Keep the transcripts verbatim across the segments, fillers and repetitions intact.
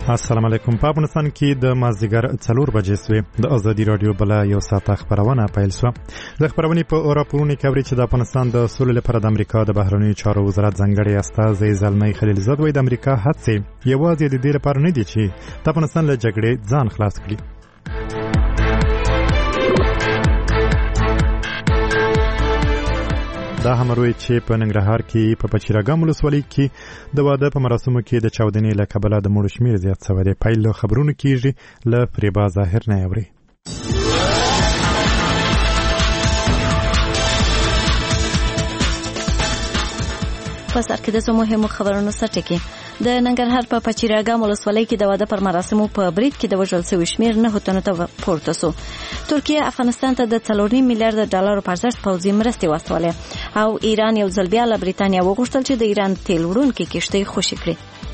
السلام علیکم. په افغانستان کې د مازدیګر څلور بجې سوې د ازادي رادیو بل یو ساعت خبرونه پیل شوه. د خبرونې په راپورونو کې اوري چې د افغانستان د سولې لپاره د امریکا د بهرنیو چارو وزارت ځانګړی استازی زلمي خلیلزاد وایي د امریکا هڅې یوازې د دې لپاره نه دي چې د افغانستان له جګړې ځان خلاص کړي. دا همروي چې په ننګرهار کې په پچیراګام ولسوالۍ کې د واده په مراسمو کې د چاودنې له کبله د مړو شمېر زیات شوی دی. پیل له خبرونو کېږي له فریبا ظاهر نه اوري. په سر کې د څو مهمو خبرونو سره کې د ننګرهار په پچیراګام ولسوالۍ کې د واده پر مراسمو په برید کې د وژل شوي شمېر نه تنو ته پورته شو. ترکیه افغانستان ته د څلور نیم میلیارډ ډالر په ارزښت پوځي مرستې واستولې او ایران یو ځل بیا له بریتانیا وغوښتل چې د ایران تیل وړونکې کښتۍ خوشي کړي.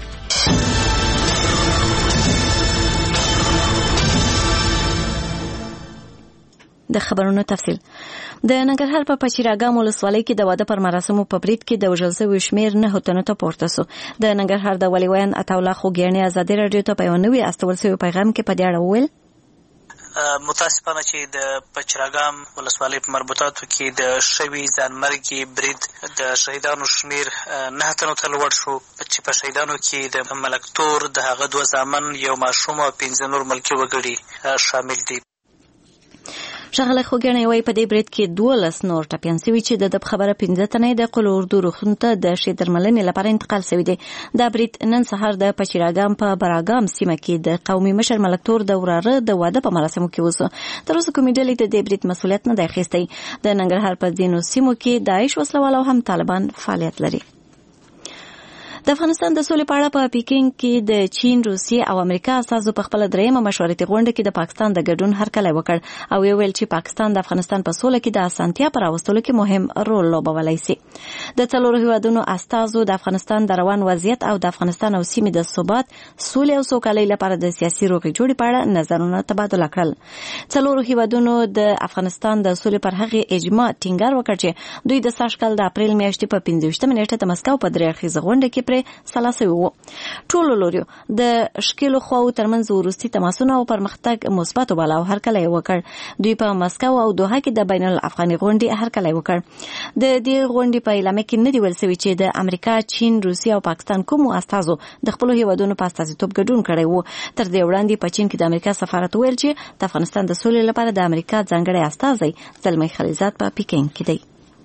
د خبرونو تفصیل. د ننګرهار په پچیراګام ولسوالۍ کې د واده پر مراسمو په برید کې د وژل شوي شمېر نه تنو ته پورته شو. د ننګرهار د ولي ویان عطاالله خوګیاڼي ازادي راډیو ته په یو نوي استول شوي پیغام کې په دې اړه وویل متاسفانه چې د پچیراګام ولسوالۍ په مربوطاتو کې د شوي ځانمرګي برید د شهیدانو شمېر نه تنو ته لوړ شو چې په شهیدانو کې د ملک تور د هغه دوه زامن یو ماشوم او پنځه نور ملکي وګړي شامل دي. ښاغلی خوګیاڼي وایي په دې برید کې دولس نور ټپیان شوي چې د خبره پنځه تنې د قل اردو روغتون ته د ښې درملنې لپاره انتقال شوي دي. دا برید نن سهار د پچیراګام په براګام سیمه کې د قومي مشر ملک تور د وراره د واده په مراسمو کې وشو. تر اوسه کومې ډلې د دې برید مسؤلیت نه دی اخیستی. د ننګرهار په ځینو سیمو کې داعش وسلوال او هم طالبان فعالیت لري. د افغانستان د سولې په اړه په پیکینګ کې د چین، روسیې او امریکا استازو په خپل دریمه مشورتي غونډه کې د پاکستان د ګډون هرکلی وکړ او ویل چې پاکستان د افغانستان په سوله کې د اسانتیا پر راوستلو کې مهم رول لوبولی شي. د څلورو هیوادونو استازو د افغانستان د روان وضعیت او د افغانستان او سیمې د ثبات، سولې او سوکالۍ لپاره د سیاسي روغې جوړې په اړه نظرونه تبادله کړل. څلورو هیوادونو د افغانستان د سولې پر هغې اجماع ټینګار وکړ چې دوی د سږ کال د اپریل میاشتې په پنځه ویشتمه نیټه د مسکو په درې اړخیزه غونډه کې سلاسه وو. ټولو لوريو د شکلو خواو ترمنځ وروستي تماسونه او پرمختګ مثبت وباله او هرکلی وکړ. دوی په مسکو او دوحه کې د بین الافغاني غونډې هرکلی وکړ. د دې غونډې په اعلامیه کې نه دی ویل شوی چې د امریکا، چین، روسیې او پاکستان کوم استازو د خپل هیوادونو په استازیتوب ګډون کړی وو. تر دې وړاندې په چین کې د امریکا سفارت ویل چې د افغانستان د سولې لپاره د امریکا ځانګړی استازی زلمي خلیلزاد په پیکینګ کې دی.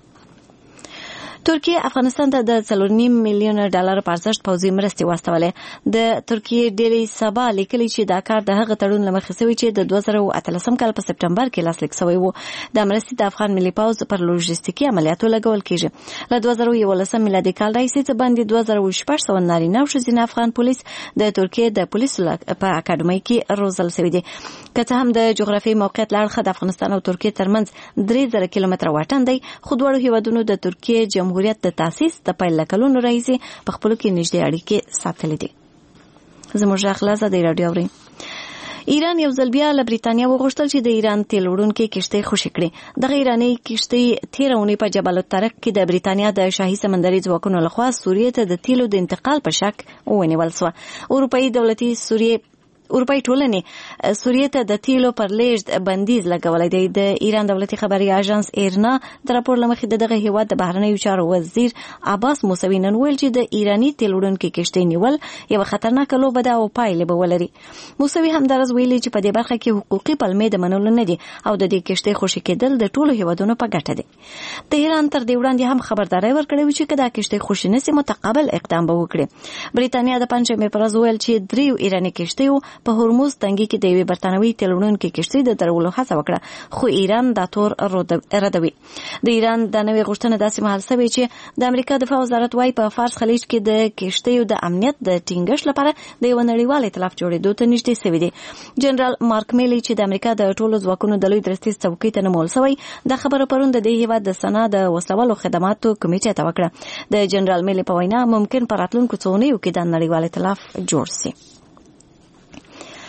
ترکیه افغانستان ته د څلور نیم میلیون ډالر په ارزښت پوځي مرستې واستولې. د ترکیه ډیلی سبا لیکلي چې دا کار د هغه تړون له مخې شوی چې د دوه زره اتلسم کال په سپټمبر کې لاسلیک شوی و. د مرستې د افغان ملي پوځ پر لوژستیکي عملیاتو لګول کیږي. له دوه زره یولسم میلادي کال راهیسې څه باندې دوه زره شپږ سوه نارینه او ښځینه افغان پولیس د ترکیه د پولیسو په اکاډمۍ کې روزل شوي دي. که څه هم د جغرافیایي موقعیت له اړخه د افغانستان او ترکیه ترمنځ درې زره کیلومتره واټن دی، خو دواړو هیوادونو د ترکیه جمهوریت د تاسیس د پیل له کلونو راهیسې په خپلو کې نږدې اړیکې ساتلې دي. زموږ غږ ازادي راډیو اورئ. ایران یو ځل بیا له بریتانیا وغوښتل چې د ایران تیل وړونکې کښتۍ خوشي کړي. دغه ایراني کښتۍ تېره اونۍ په جبل الطارق کې د بریتانیا د شاهي سمندري ځواکونو لخوا سوریې ته د تیلو د انتقال په شک ونیول شوه. اروپایي دولتي سوریې اروپایي ټولنې سوریې ته د تیلو پر لیږد بندیز لګولی دی. د ایران دولتي خبري اژانس ایرنا د راپور له مخې د دغه هیواد د بهرنیو چارو وزیر عباس موسوي نن ویل چې د ایراني تیل وړونکې کښتۍ نیول یوه خطرناکه لوبه ده او پایلې به ولري. موسوي همداراز ویلي چې په دې برخه کې حقوقي پلمې د منلو نه دي او د دې کښتۍ خوشي کېدل د ټولو هیوادونو په ګټه دی. تهران تر دې وړاندې هم خبرداری ورکړی و چې که دا کښتۍ خوشي نسي متقابل اقدام به وکړي. بریتانیا د پنجشنبې په ورځ ویل چې دریو ایراني کښتیو په هرمز تنګي کې د یوې برتانوي تیل وړونکې کښتۍ د درولو هڅه وکړه، خو ایران دا تور ردوي. د ایران دا نوې غوښتنه داسې مهال شوې چې د امریکا دفاع وزارت وايي په فارس خلیج کې د کښتیو د امنیت د ټینګښت لپاره د یوه نړیوال ائتلاف جوړېدو ته نږدې شوي دي. جنرال مارک میلي چې د امریکا د ټولو ځواکونو د لوی درستیز څوکۍ ته نومول شوی، دا خبره پرون د دې هیواد د سنا د وسلوالو خدماتو کمیټې ته وکړه. د جنرال میلي په وینا ممکن په راتلونکو څو اونیو کې دا نړیوال ائتلاف جوړ شي.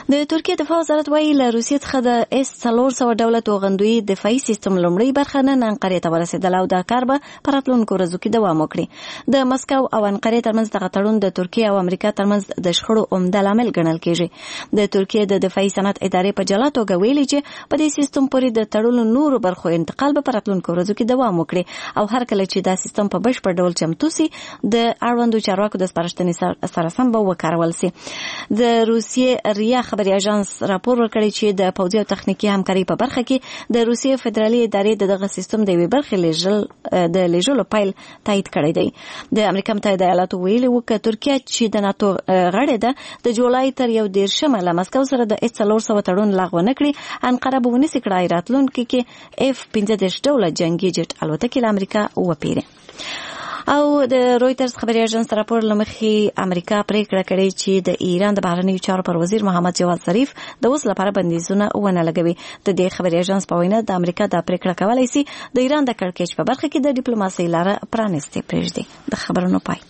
د ترکیه دفاع وزارت وایي له روسیې څخه د اس څلور سوه ډوله توغندوی دفاعي سیستم لومړی برخه نن انقرې ته ورسېدله او دا کار به په راتلونکو ورځو کې دوام وکړي. د مسکو او انقرې ترمنځ دغه تړون د ترکیه او امریکا ترمنځ د شخړو عمده لامل ګڼل کېږي. د ترکیه د دفاعي صنعت ادارې په جلا توګه ویلي چې په دې سیستم پورې د تړلو نورو برخو انتقال به په راتلونکو ورځو کې دوام وکړي او هر کله چې دا سیستم په بشپړ ډول چمتو سي د اړوندو چارواکو د سپارښتنې سره سم به وکارول سي. د روسیې ریا خبري اژانس راپور ورکړی چې د پوځي او تخنیکي همکارۍ په برخه کې د روسیې فدرالي ادارې د دغه سیستم د یوې برخې لیږل د لیږلو پیل تایید کړی دی. د امریکا متحده ایالاتو ویلي وو چې ترکیه چې د ناتو غړې ده د جولای تر یو دېرشمه له مسکو سره د اس څلور سوه تړون لغوه نه کړي انقره به ونیسي کړای راتلونکي کې اف پنځه دېرش ډوله جنګي جټ الوتکې له امریکا وپیري. او د رویترز خبري اژانس راپور لمخې امریکا پریکړه کړې چې د ایران د بهرنیو چارو پر وزیر محمد جواد ظریف د اوس لپاره بندیزونه ونه لګوي. د دې خبري اژانس په وینا د امریکا د پریکړه کولای شي د ایران د کړکېچ په برخه کې د ډیپلوماسۍ لاره پرانیستې پرېږدي. د خبرونو پای.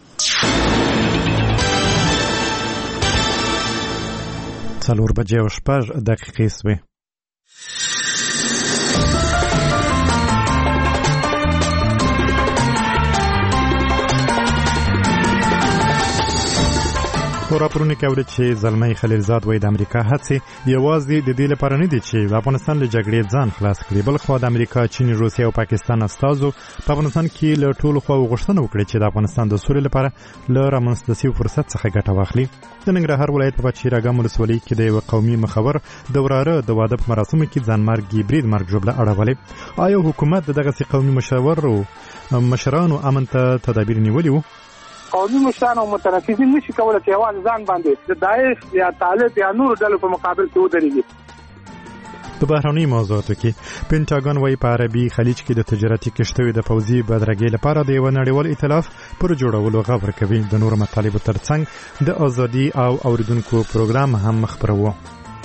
څلور بجې او شپږ دقیقې سوې. راپورونه کوي چې زلمی خلیلزاد وایي د امریکا هڅې یوازې د دې لپاره نه دي چې افغانستان له جګړې ځان خلاص کړي، بلخو د امریکا، چین، روسیې او پاکستان استازو په افغانستان کې له ټولو خواو غوښتنه وکړي چې د افغانستان د سولې لپاره له رامنځته شوي فرصت څخه ګټه واخلي. د ننګرهار ولایت په پچیر اګام ولسوالۍ کې د یو قومي مخور د وراره د واده په مراسمو کې ځانمرګي برید مرګ ژوبله اړولې. آیا حکومت د دغه قومي مشاورو مشرانو امن ته تدابیر نیولي وو؟ قومي مشران او متنفذین نشي کولای چې یوازې ځان باندې د داعش یا طالب یا نور ډلو په مقابل کې ودرېږي. په بهرنۍ موضوعاتو کې پینټاګون وايي په عربي خلیج کې د تجارتي کشتیو د پوځي بدرګۍ لپاره د یو نړیوال ائتلاف پر جوړولو غږ ورکوي. د نورو مطالبو ترڅنګ د ازادي او اوریدونکو پروګرام هم خپروه.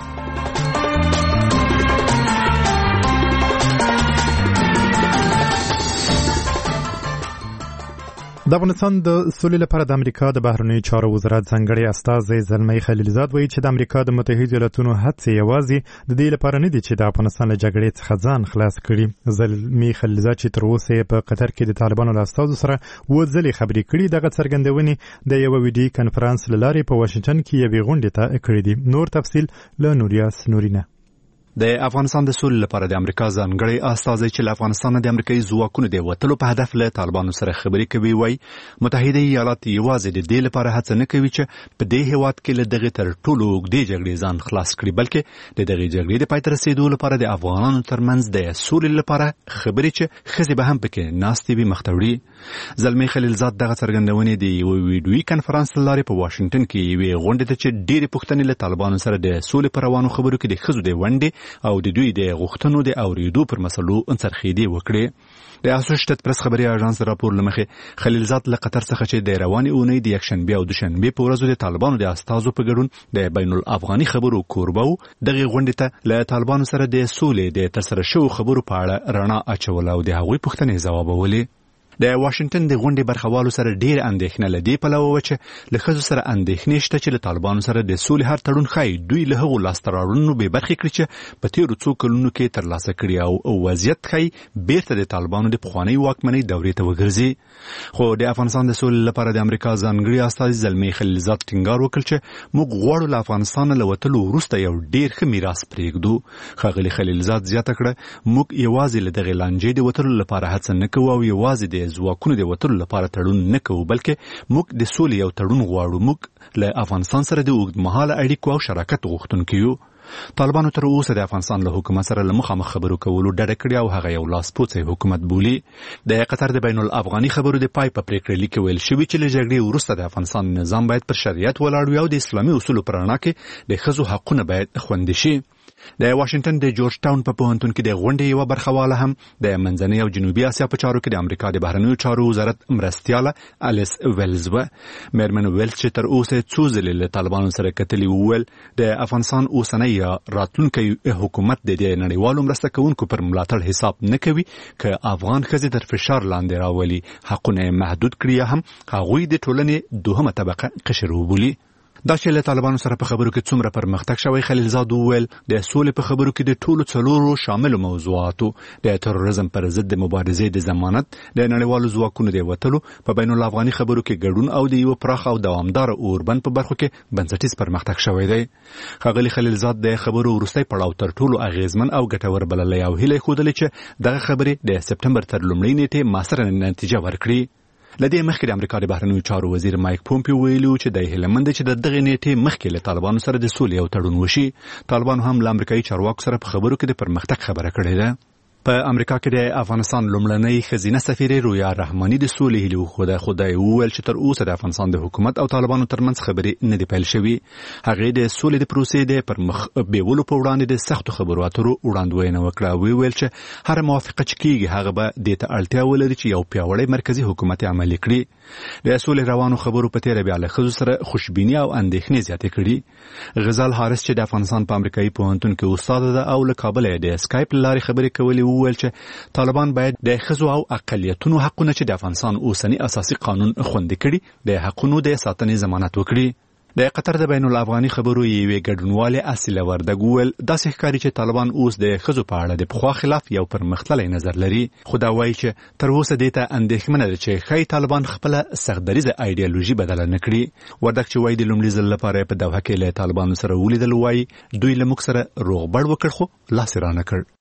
د افغانستان د سولې لپاره د امریکا د بهرنیو چارو وزارت ځانګړی استازی زلمی خلیلزاد وایي چې د امریکا د متحده ایالاتونو هڅې یوازې د دې لپاره نه دي چې د افغانستان له جګړې څخه ځان خلاص کړي. زلمی خلیلزاد چې تر اوسه په قطر کې د طالبانو له استازو سره اووه ځلې خبرې کړي، دغه څرګندونې د یوه ویډیو کنفرانس له لارې په واشنګټن کې یوې غونډې ته کړې دي. نور تفصیل له نوریاس نورینه. د افغانستان د سولې لپاره د امریکا ځانګړی استازی چې له افغانستان د امریکایي ځواکونو د وټلو په هدف له طالبانو سره خبرې کوي وایي متحده ایالات یوازې د دې لپاره هڅه نه کوي چې په دې هیواد کې له دغه تر ټولو اوږدې جګړې ځان خلاص کړي، بلکې د دغه جګړې د پای ته رسیدو لپاره د افغانانو ترمنځ د سولې لپاره خبرې چې ښځې به هم پکې ناستې وي مخ ته وړي. زلمی خلیلزاد دغه څرګندونې د یوه ویډیویي کنفرانس له لارې په واشنګټن کې یوې غونډې ته چې ډېرې پوښتنې له طالبانو سره د سولې په روانو خبرو کې د ښځو د ونډې او د دوی د غوښتنو د اوریدو پر مسلو انڅرخېدې وکړې. د اسوسییټډ پریس خبري اژانس راپور لمخې خلیلزاد له قطر څخه چې د روانې اونۍ د یکشنبه او دوشنبه په ورځو د طالبانو د استازو په ګډون د بین الافغاني خبرو کوربه دغه غونډې ته له طالبانو سره د سولې د ترسره شوو خبرو په اړه رڼا اچول او د هغوی پوښتنې ځوابولې. د واشنګټن د غونډې برخوالو سره ډېر اندېښنه لدی پلوه و چې له ښځو سره اندېښنې شته چې له طالبانو سره د سولې هر تړون ښایي دوی له هغو لاسته راوړنو بې برخې کړي چې په تېرو څو کلونو کې ترلاسه کړي او وضعیت ښایي بیرته د طالبانو د پخوانۍ واکمنۍ دورې ته وګرځي. خو د افغانستان د سولې لپاره د امریکا ځانګړي استازي زلمی خلیلزاد ټینګار وکړ چې موږ غواړو له افغانستانه له وتلو وروسته یو ډېر ښه میراث پرېږدو. ښاغلي خلیلزاد زیاته کړه موږ یوازې له دغې لانجې د وتلو لپاره هڅه نه کوو او یوازې د ځواکونو د وتلو لپاره تړون نه کوو، بلکې موږ د سولې یو تړون غواړو. موږ له افغانستان سره د اوږدمهاله اړیکو او شراکت غوښتونکي یو. طالبانو تر اوسه د افغانستان له حکومت سره له مخامخ خبرو کولو ډډه کړې او هغه یو لاسپوڅی حکومت بولي. د قطر د بین الافغاني خبرو د پای په پریکړه لیک ویل شوی چې له جګړې وروسته د افغانستان نظام باید پر شریعت ولاړ وي او د اسلامي اصولو پر رڼا کې د ښځو حقونه باید خوندي شي. د واشنګټن د جورج ټاون په پوهنتون کې د غونډې یوه برخواله هم د منځنۍ او جنوبي اسیا په چارو کې د امریکا د بهرنیو چارو وزارت مرستیاله الیس ویلز و. میرمن ویلز چې تر اوسه څو ځلې له طالبانو سره کتلي وویل د افغانستان اوسنی یا راتلونکی حکومت د دې نړیوالو مرسته کوونکو پر ملاتړ حساب نه کوي که افغان ښځې تر فشار لاندې راولي، حقونه محدود کړي، هم هغوی د ټولنې دوهمه طبقه قشر وبولي. دا چې له طالبانو سره په خبرو کې څومره پرمختګ شوی، خلیلزاد وویل د سولې په خبرو کې د ټولو څلورو شاملو موضوعاتو د تروریزم پر ضد د مبارزې د ضمانت، د نړیوالو ځواکونو د وټلو په بین الافغاني خبرو کې ګډون او د یو پراخ او دوامدار اوربند په برخو کې بنسټیز پرمختګ شوی دی. ښاغلي خلیلزاد د خبرو وروستی پړاو تر ټولو اغیزمن او ګټور بللی او هیله ښودلې چې دغه خبرې د سپټمبر تر لومړۍ نیټې موثره نتیجه ورکړي. لدې مخکې د امریکا د بهرنیو چارو وزیر مایک پومپیو ویلي چې د هیله مند چې د دغې نیټې مخکې له طالبانو سره د سولې یو تړون وشي. طالبانو هم له امریکایي چارواکو سره په خبرو کې د پرمختګ خبره کړې ده. په امریکا کې د افغانستان لومړنۍ ښځینه سفیره رویا رحماني د سولې هیلې وښوده، خو دی وویل چې تر اوسه د افغانستان د حکومت او طالبانو ترمنځ خبرې نه دي پیل شوي. هغې د سولې د پروسې د پرمخ بیولو په وړاندې د سختو خبرو اترو وړاندوینه وکړه او ویل چې هر موافقه چې کیږي هغه به دې ته اړتیا ولري چې یو پیاوړی مرکزی حکومت عملي کړي. د سولې روانو خبرو په تیره بیا له ښځو سره خوشبیني او اندېښنې زیاتې کړي. غزال حارث چې د افغانستان په امریکایي پوهنتون کې استاد ده او له کابله د اسکایپ له لارې خبرې کولې، وویل چې طالبان باید د ښځو او اقلیتونو حقونه چې د افغانستان اوسنی اساسي قانون خوندي کړي د حقونو د ساتنې ضمانت وکړي. د قطر د بین الافغاني خبرو یوې ګډونوالې اصله وردګ وویل داسې ښکاري چې طالبان اوس د ښځو په اړه د پخوا خلاف یو پرمختللی نظر لري، خو دا وایي چې تر اوسه دې ته اندېښمنه ده چې ښایي طالبان خپله سختدریزه ایډیالوژي بدله نه کړي. وردګ چې وایي د لومړي ځل لپاره په دوحه کې له طالبانو سره ولیدل، وایي دوی له موږ سره روغبړ وکړ خو لاس یې رانه کړ.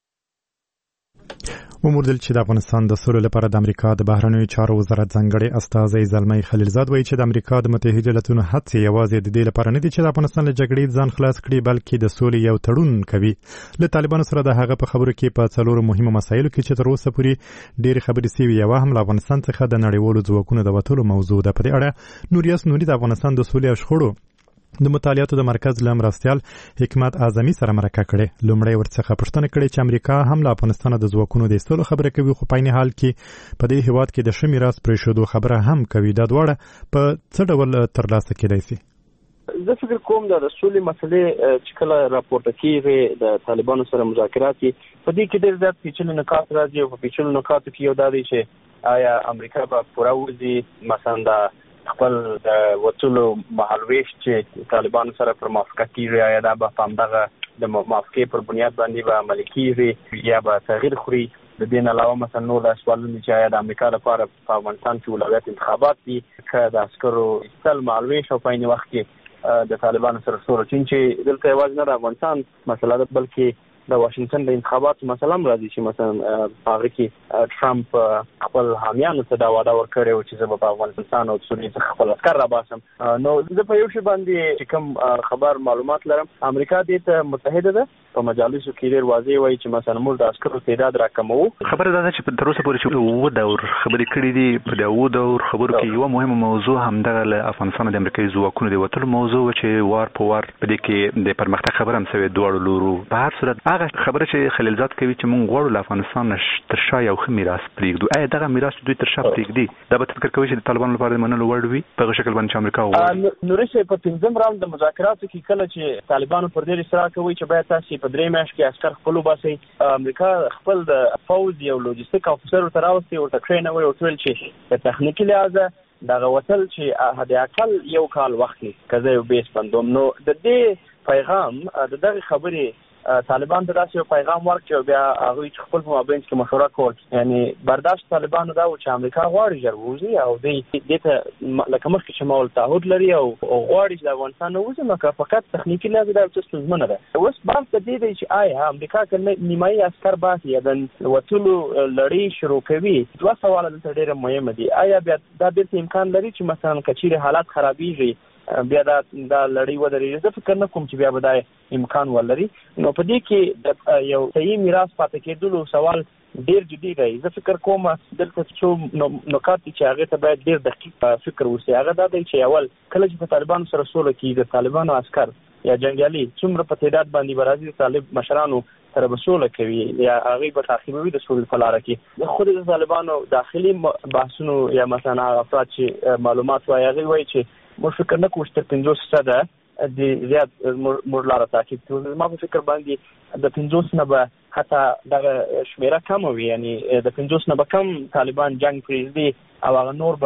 وموردل چې د افغانستان د سولې لپاره د امریکا د بهرنیو چارو وزارت ځانګړی استازی زلمی خلیلزاد وایي چې د امریکا د متحده ایالاتونو هڅې یوازې د دې لپاره نه دي چې د افغانستان له جګړې ځان خلاص کړي، بلکې د سولې یو تړون کوي. له طالبانو سره د هغه په خبرو کې په څلورو مهمو مسایلو کې چې تر اوسه پورې ډېرې خبرې سوي، یوه هم له افغانستان څخه د نړیوالو ځواکونو د وتلو موضوع ده. په دې اړه نوریاس نوري د افغانستان د سولې او شخړو د مطالعاتو د مرکز له مرستیال حکمت اعظمي سره مرکه کړې. لومړی ورڅخه پوښتنه کړې چې امریکا هم له افغانستان د ځواکونو د ایستلو خبره کوي، خو په عین حال کې په دې هیواد کې د ښه میراث پرېښودو خبره هم کوي. دا دواړه په څه ډول ترلاسه کېدای شي؟ زه فکر کوم د رسولي مسلې چې کله راپورته کیږي د طالبانو سره مذاکرات کې په دې کې ډېر زیات پیچلي نکات راځي او په پیچلو نکاتو کې یو دا دی چې آیا امریکا به پوره وځي مثلا د خپل د وټلو مهالويش چې طالبانو سره پر موافقه کیږي آیا دا به په همدغه د موافقې پر بنیاد باندې به عملي کیږي یا به تغییر خوري. د دې نه علاوه مثلا نو د سوالونه چې آیا د امریکا لپاره په افغانستان کې ولایت انتخابات دي که د عسکرو ایستل مهالويش او په عین وخت کې د طالبانو سره سوله، چې دلته یوازې نه د افغانستان مسله ده بلکې د واشنگټن د انتخاباتو مسله هم راځي چې مثلا هغه کې ټرمپ خپل حامیانو ته دا وعده ورکړې وه چې زه به په افغانستان او سولې څخه خپل عسکر راباسم. نو زه په یو شي باندې چې کوم خبر معلومات لرم، امریکا دې ته متحده ده. په مجالسو کې ډېر واضح وایي چې مثلا موږ د عسکرو تعداد راکموو. خبره دا ده چې تر اوسه پورې چې اووه دور خبرې کړې دي. په د اووه دور خبرو کې یوه مهمه موضوع همدغه له افغانستان د امریکایي ځواکونو د وتلو موضوع وه چې وار په وار په دې کې د پرمختګ خبره هم سوې دواړو لورو. په هر صورت هغه خبره چې خلیلزاد کوي چې موږ غواړو له افغانستان تر شا یو ښه میراث پرېږدو، آیا دغه میراث دوی تر شا پرېږدي؟ دا به فکر کوي چې د طالبانو لپاره د منلو وړ وي په هغه شکل باندې چې امریکا وغواړي؟ نوري صاحب په پنځم راوند د مذاکراتو کې کله چې طالبانو پر دې اصرار کوي چې باید تاسو په درې میاشتې کې عسکر خپل وباسئ، امریکا خپل د فوز یو لوجستیک افسر ورته راوستي، ورته ټرینوي، ورته ویل چې د تخنیکي لحاظه دغه وتل چې حد اقل یو کال وخت که زه یو بیس بندوم. نو د دې پیغام د دغه خبرې طالبان ته داسې یو پیغام ورکړي او بیا هغوی چې خپل په مابین کې مشوره کول، یعنی برداشت طالبانو دا و چې امریکا غواړي ژر ووځي او دوی دې ته لکه مخکې چې ما ول تعهد لري او غواړي چې د افغانستان نه ووځي، نو که فقط تخنیکي لحاظ دا یو څه ستونزمنه ده. اوس بحث د دې دی چې آیا امریکا که نیمایي عسکر باسي یا د وتلو لړۍ شروع کوي، دوه سواله دلته ډېره مهمه دي. آیا بیا دا بیرته امکان لري چې مثلا که چیرې حالات خرابېږي بیا دا دا لړۍ ودرېږي؟ زه فکر نه کوم چې بیا به دا امکان ولري. نو په دې کې یو صحیح میراث پاتې کېدلو سوال ډېر جدي دی. زه فکر کوم دلته څو نکات دي چې هغې ته باید ډېر دقیق فکر وشي. هغه دا دی چې اول کله چې په طالبانو سره سوله کېږي، د طالبانو عسکر یا جنګیالي څومره په تعداد باندې به راځي، د طالب مشرانو سره به سوله کوي یا هغوی به تعقیبوي د سولې په لاره کې. خود د طالبانو داخلي بحثونو یا مثلا هغه افراد چې معلومات وایي هغوی وایي چې موږ فکر نه کوو چې تر پنځوس فیصده د زیات موږ لاره تعقیب کړو. زما په فکر باندې د پنځوس نه به حتی دغه شمېره کمه وي، یعنی د پنځوس نه به کم طالبان جنګ پرېږدي او هغه نور به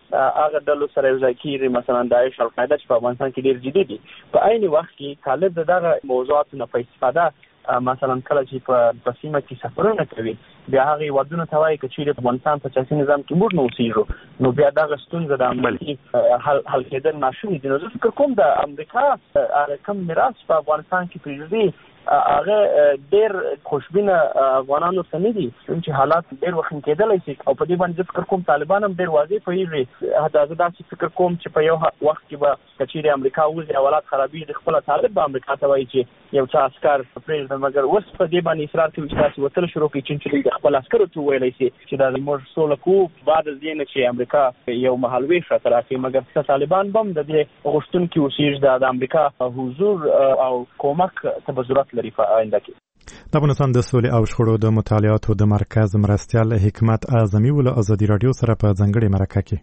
هغه ډلو سره یو ځای کیږي، مثلا داعش او القاعده چې په افغانستان کې ډیر جدي دي. په عین وخت کې طالب دغه موضوعات نه په استفاده مثلا کله چې په سیمه کې سفرونه کوي، بیا هغه ودونه توای چې د افغانستان په سیاسي نظام کې موږ نو اوسېږو، نو بیا دغه ستونزه د عملي حل حل کېدل ناشونی دي. نو زه فکر کوم د امریکا کوم میراث په افغانستان کې پریږدي هغه ډیر خوشبینه افغانانو ته نه دي، چې حالات ډیر وخت کېدلای شي او په دې باندې فکر کوم طالبان هم ډیر واضح پوهیږي. حتی زه داسې فکر کوم چې په یو وخت کې به کچېرې امریکا وځي حالات خرابېږي، خپل طالب به امریکا ته وایي چې یو څه عسکر پرېږدم، مګر اوس په دې باندې اصرار کوي چې تاسې وتل شروع کړئ، چې د خپل عسکرو ته وویلی شي چې دا موږ سوله کوو بعد از دې نه چې امریکا یو مهال ویش راته راکړي. مګر طالبان به هم د دې غوښتونکي اوسېږي د امریکا حضور او کومک ته به ضرورت لري په آینده کې. د افغانستان د سولې او شخړو د مطالعاتو د مرکز مرستیال حکمت اعظمي ول ازادي رادیو سره په ځنګړې مرکه کې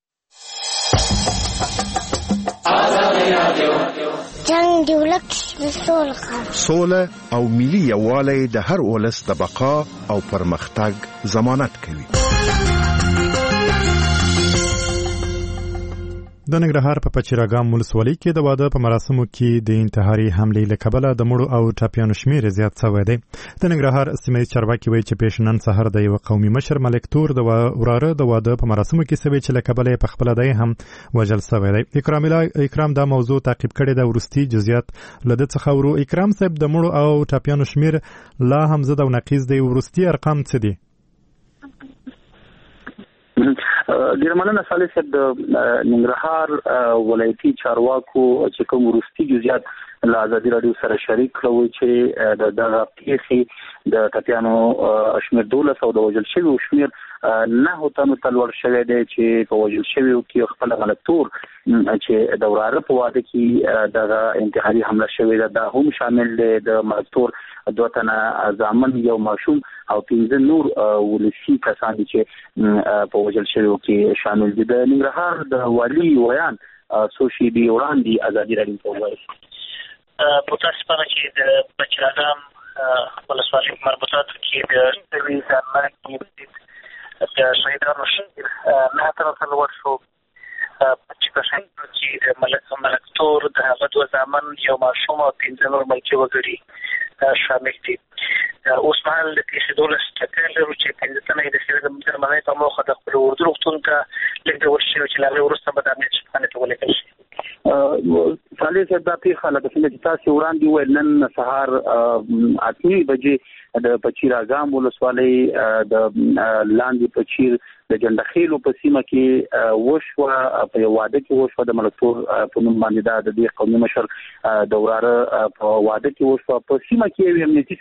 جنگ دی ولک د سولې سوله او ملي یووالی د هر ولس د بقا او پرمختګ ضمانت کوي. د ننګرهار په پچیراګام ولسوالۍ کې د واده په مراسمو کې د انتحاري حملې له کبله د مړو او ټپیانو شمېر زیات شوی دی. د ننګرهار سیمه چارواکي وایي چې پیش نن سهار د یو قومي مشر ملک تور د وراره د واده په مراسمو کې سوي چې له کبله په خپل دی هم وجل شوی دی. اکرام الله اکرام دا موضوع تعقیب کړي د ورستي جزئیات لده څخه ورو. اکرام صاحب د مړو او ټپیانو شمېر لا هم زده او نقیض دی، ورستي ارقام څه دي؟ ډیر مننه صالح صاحب. د ننګرهار ولایتي چارواکو چې کوم وروستي جزئیات له ازادي رادیو سره شریک کړو چې د دغه پیښې د ټپیانو شمېر دولس او د وژل شویو شمېر نه تنو تلور شوی دی، چې په وژل شویو کې خپل ملک تور چې د وراره په واده کې دغه انتحاري حمله شوې ده دا هم شامل دی. د ملک تور دوه تنه زامن یو ماشوم او پنځه نور ولسی کسان چې په وژل شویو کې شامل دي. د ننګرهار د والي ویان څو شېبې وړاندې ازادي رادیو ته وویل متاسفانه چې د پچیراګام ولسوالۍ په مربوطاتو کې د شوي ځانمرګي د شهیدانو شمېر نه تر اوسه لوړ شو، چې په شهیدانو کې د ملک ملک تور د هغه دوه زامن یو ماشوم او پنځه نور ملکي وګړي شامل دي. اوس مهال د پیښې دولس ټپیان لرو چې پنځه تنه یې د سوي درملنې په موخه د خپل اردو روغتون ته لېږدول شوي چې له هغې وروسته به د امنیت شفاخانې ته ولېږل شي. صالح صاحب دا پیښه لکه څنګه چې تاسو وړاندې وویل نن سهار اته بجې د پچیراګام ولسوالۍ د لاندې پچیر د جندخیلو په سیمه کې وشوه، په یو واده کې وشوه د ملک تور په نوم باندې دا د دې قومي مشر د وراره په واده کې وشوه. په سیمه کې یو امنیتي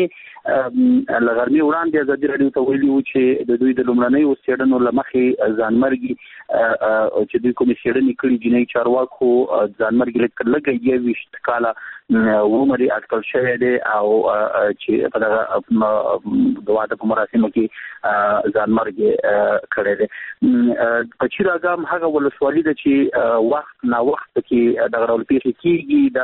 سرچینې له غرمې وړاندې ازادي رادیو ته ویلي وو چې د دوی د لومړنیو څېړنو له مخې ځانمرګي چې دوی کومې څېړنې کړي جنایي چارواکو ځانمرګي لږ یوویشت کاله عمر یې اټکل شوی دی او چې په دغه د واده په مراسمو کې ځانمرګي کړی دی. پچیراګام هغه ولسوالي ده چې وخت نا وخت کې دغه ډول پیښې کېږي.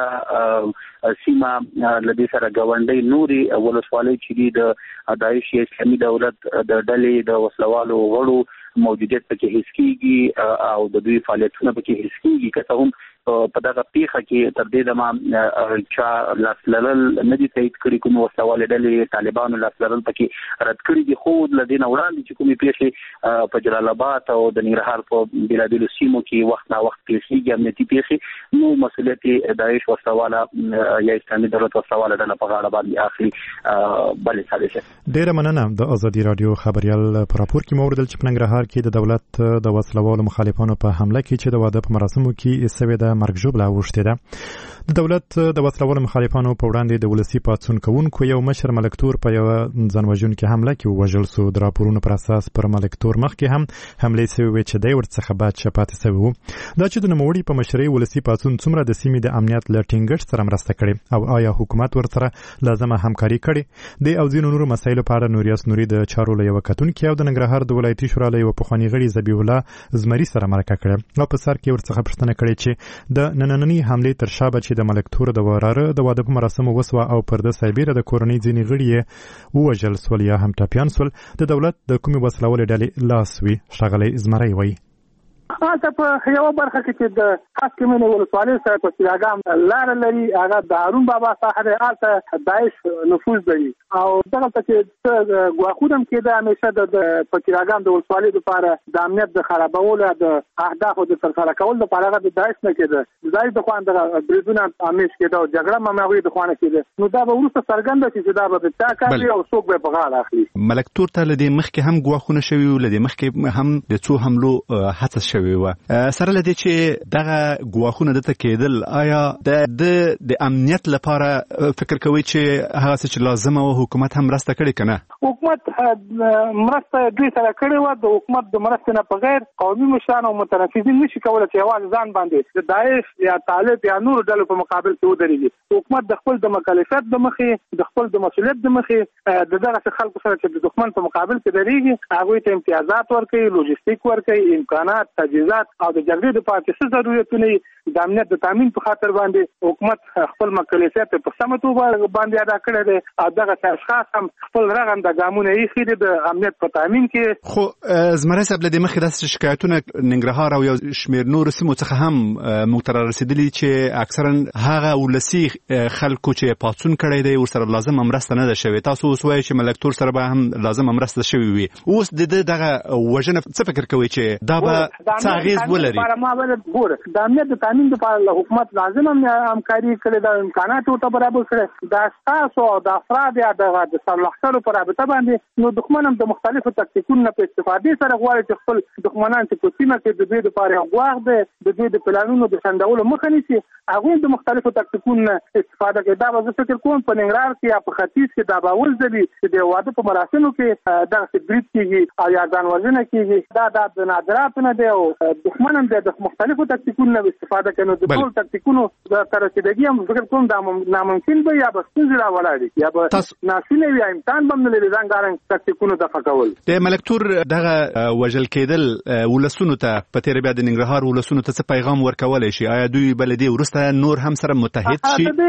د سیمه له دې سره ګاونډۍ نورې ولسوالۍ چې دي د داعش اسلامي دولت د ډلې د وسلوالو غړو موجودیت پکې حس کېږي او د دوی فعالیتونه پکې حس کېږي. که څه هم په دغه پیښه کې تر دې دمه چا لاس لرل نه دي تایید کړي، کوم وسلوالې ډلې طالبانو لاس لرل پکې رد کړي دي، خو له دې نه وړاندې چې کومې پیښې په جلال آباد او د ننګرهار په بېلابېلو سیمو کې وخت نا وخت پیښېږي امنیتي پیښې، نو مسؤلیت یې داعش وسلواله یا اسلامي دولت وسلواله ډله په غاړه باندې اخلي. بلې صالح صاحب ډېره مننه. د ازادي رادیو خبریال په راپور کې مو اوریدل چې په ننګرهار کې د دولت د وسلوالو مخالفانو په حمله کې چې د واده په مراسمو کې سوې ده مرګ ژوبله اوښتې ده. د دولت د وسلوالو مخالفانو په وړاندې د ولسي پاڅون کوونکو یو مشر ملک تور په یوه ځانوژونکې حمله کې ووژل سو. د راپورونو پر اساس پر ملک تور مخکې هم حملې سوې وې چې دی ورڅخه بعد پاتې سوی و. دا چې د نوموړي په مشرۍ ولسي پاڅون څومره د سیمې د امنیت له ټینګښت سره مرسته کړې او آیا حکومت ورسره لازمه همکاري کړې د او ځینو نورو مسایلو په اړه نوریاس نوري د چارو له یوه کتونکي او د ننګرهار د ولایتي شورا له یوه پخواني غړي ذبیح الله زمري سره مرکه کړې او په سر کې ورڅخه پوښتنه کړې چې د ننننۍ حملې تر شا به چې د ملک تور د وراره د واده په مراسمو وسوه او پر د سایبیره د کورنۍ ځینې غړي یې ووژل سول یا هم ټپیان سول، د دولت د کومې وسلوالې ډلې لاس وي؟ ښاغلی زمری وایي هغه په یو برخه کې چې د خاص کمنې ولسوالۍ سره په چراګام لار لري هغه د هارون بابا ساحه آلته داعش نفوذ لري او دغه چې غواخودم کې د همیشه د په چراګام د ولسوالۍ لپاره د امنیت د خرابولو د اهدافو د ترسره کولو لپاره د داعش نه کېده داعش د خوان د بریدونه همیش کېده او جګړه مماوي د خوانه کېده نو دا به ورسته څرګنده چې دا به تا کوي او څوک به په غاړه اخلي. ملک تور ته لدی مخکې هم غواخونه شوی او لدی مخکې هم د څو حملو هڅه شوی و سره لدی چې دغه غواخونه دته کېدل آیا د د امنیت لپاره فکر کوي چې هغه څه لازم او حکومت هم مرسته کړي کنه؟ حکومت مرسته دوی سره کړې و د حکومت د مرستې نه بغیر قومي مشران او متنفذین نشي کولای چې یوازې ځان باندې د داعش یا طالب یا نور ډلو په مقابل کې ودرېږي. حکومت د خپل د مکلفیت د مخې د خپل د مسؤلیت د مخې د دغه خلکو سره چې د دښمن په مقابل کې درېږي هغه ته امتیازات ورکړي لوجستیک ورکړي امکانات تجهیزات او د جګړې د پاتې څه ضرورتونه د امنیت د تامین په خاطر باندې حکومت خپل مکلفیت په سمه توګه باندې ادا کړی دی او دغه اشخاص هم خپل رغنده ګامونه یې خېدي د امنیت په تامین کې. خو زمره صاحب لدې مخې داسې شکایتونه ننګرهار او یو شمېر نور سیمو څخه هم موږ ته رسیدلي چې اکثرا هغه ولسي خلکو چې پاڅون کړی دی ورسره لازم مرسته نه ده شوې. تاسو اوس وایئ چې ملک تور سره به هم لازم مرسته شوې وي. اوس د دغه وژنه څه فکر کوئ چې دا به څه اغېز ولري؟ د امنیت د تامین لپاره له حکومت لازم همکاري کړې ده امکانات ورته برابر کړي د اشخاصو او د افراد یا د سرلښکرو په رابطه باندې نو دښمن هم د مختلفو تکتیکونو نه په استفادې سره غواړي چې خپل دښمنان چې په سیمه کې د دوی دپاره غواړ دی د دوی د پلانونو د شنډولو مخه نیسي هغوی د مختلفو تکتیکونو نه استفاده کوي. دا به زه فکر کوم په ننګرهار کې یا په ختیځ کې دا به اول ځل وي چې د واده په مراسمو کې دغسې برید کېږي او یا ځان وژنه کېږي. دا دا د نادراتو نه دی او دښمن هم دی د مختلفو تکتیکونو نه استفاده کوي نو د ټول تکتیکونو ته رسېدګي هم فکر کوم دا ناممکن به یا به ستونزې راولاړي یا به ناشونی وي یا امکان به هم نه لري ځانګړی تکتیکونو دفع کول. د ملک تور دغه وژل کېدل ولسونو ته په تېره بیا د ننګرهار ولسونو ته څه پیغام ورکولی شي؟ آیا دوی به له دې وروسته نور هم سره متحد شي؟ د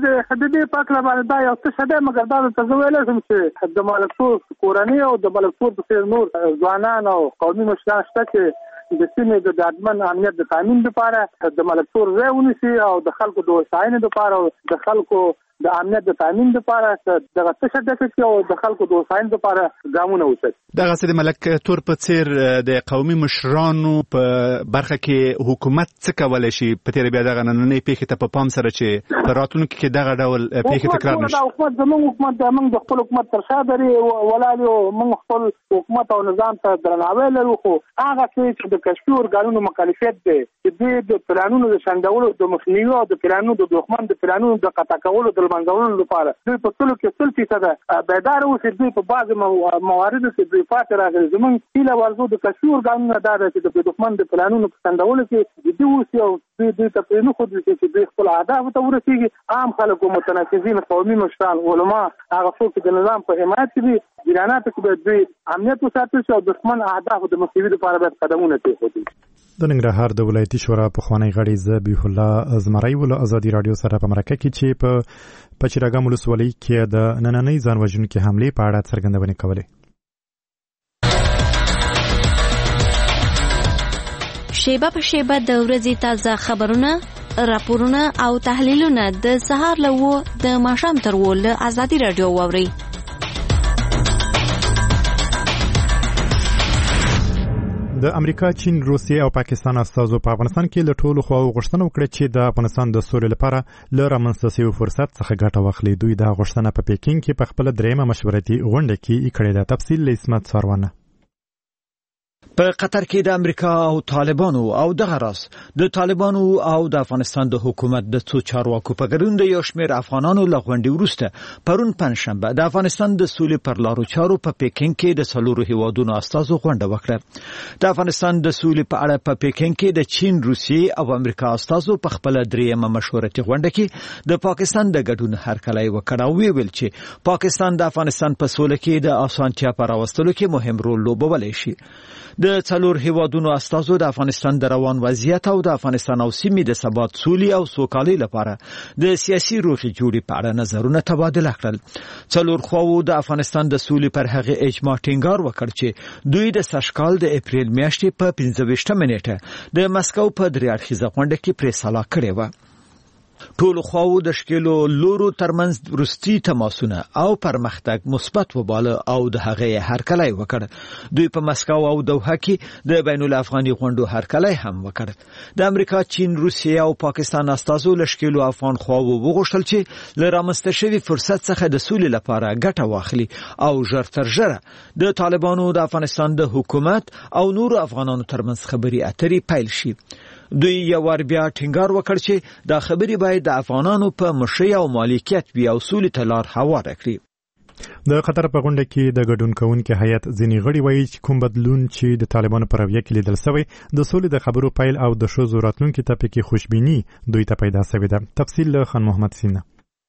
دې په هکله باندې دا یو څه ښه دی مګر دا درته زه ویلی شم چې د ملک تور کورنۍ او د ملک تور په څېر نور ځوانان او قومي مشران شته چې د سیمې د ډاډمن امنیت د تامین لپاره د ملک تور ځای ونیسي او د خلکو د هوساینې لپاره او د خلکو د امنیت د تامین لپاره دغه څه شته چې او د خلکو د هوساینې لپاره ګامونه واخلي. دغه څه د ملک تور په څېر د قومي مشرانو په برخه کې حکومت څه کولی شي په تېره بیا دغه نننۍ پېښې ته په پام سره چې په راتلونکي کې دغه ډول پېښې تکرار نه شي؟ حکومت زموږ حکومت د موږ د خپل حکومت تر شا درې ولاړ یو موږ خپل حکومت او نظام ته درناوی لرو خو هغه څه چې د کشفي ارګانونو مکلفیت دی چې دوی د پلانونو د شنډولو د مخنیوي او د پلانونو د دښمن د پلانونو د قطع کولو د منځولو لپاره دوی په ټولو کې سل فیصده بیدار اوسي. دوی په بعضو مواردو کې دوی پاتې راغلي. زموږ هیله ورزو د کشفي ارګانونو دا ده چې د دښمن د پلانونو په شنډولو کې جدي اوسي او دوی دوی ته پرې نه ښودل شي چې دوی خپل اهدافو ته ورسېږي. عام خلک او متنفذین قومي مشران علما هغه څوک چې د نظام په حمایت کې دي جریاناتو کې باید دوی امنیت وساتل شي او دښمن اهدافو د مخنیوي لپاره باید قدمونه کېښودل شي. د ننګرهار د ولایتي شورا پخوانی غړی ذبیح الله زمری ول ازادي رادیو سره په مرکه کې چې په پچراګام ولسوالۍ کې د نننۍ ځان وژونکي حملې په اړه څرګندونې کولې. شیبه په شیبه د ورځې تازه خبرونه راپورونه او تحلیلونه د سهار له و د ماښام تر و له ازادي رادیو واورئ. د امریکا، چین، روسیې او پاکستان استازو په افغانستان کې له ټولو خواو غوښتنه وکړه چې د افغانستان د سولې لپاره له رامنځته شوي فرصت څخه ګټه واخلي. دوی دا غوښتنه په پیکینګ کې په خپله دریمه مشورتي غونډه کې کړې ده. تفصیل له اسمت ساروانه. په قطر کې د امریکا او طالبانو او دغه راس د طالبانو او د افغانستان د حکومت د څو چارواکو په ګډون د یو شمېر افغانانو له غونډې وروسته پرون پنجشنبه د افغانستان د سولې پر لارو چارو په پیکینګ کې د څلورو هیوادونو استازو غونډه وکړه. د افغانستان د سولې په اړه په پیکینګ کې د چین، روسیې او امریکا استازو په خپل دریمه مشورتي غونډه کې د پاکستان د ګډون هرکلی وکړ او ویل چې پاکستان د افغانستان په سولې کې د اسانتیا پر راوستلو کې مهم رول لوبولی شي. د څلور هیوادونو استازو د افغانستان د روان وضعیت او د افغانستان او سیمې د ثبات سولې او سوکالۍ لپاره د سیاسي روغې جوړې په اړه نظرونه تبادله کړل. څلور خواوو د افغانستان د سولې پر هغه اجماع ټینګار وکړ چې دوی د سږکال د اپریل میاشتې په پنځه ویشتمه نیټه د مسکو په درې اړخیزه غونډه کې پرې سلا کړې وه. ټول خواو د شکلو لورو ترمنځ وروستي تماسونه او پرمختګ مثبت وباله او د هغه هرکلی وکړ. دوی په مسکو او دوحه کې د بین الافغاني غونډو هرکلی هم وکړ. د امریکا، چین، روسیه او پاکستان استازو له شکلو افغان خواو وغوښتل چې له رامنځته شوي فرصت څخه د سولې لپاره ګټه واخلي او ژر تر ژره د طالبانو د افغانستان د حکومت او نورو افغانانو ترمنځ خبري اترې پیل شي. دوی یو ور بیا ټینګار وکړ چې دا خبري باید د افغانانو په مشرۍ او مالکیت وي او سولې ته لار هواره کړي. د قطر په غونډه کې د ګډون کوونکي هیئت ځینې غړي وایي چې کوم بدلون چې د طالبانو په رویه کې لیدل شوی د سولې د خبرو پیل او د ښځو راتلونکي ته پکې خوشبیني دوی ته پیدا شوې ده. تفصیل له خان محمد سینا.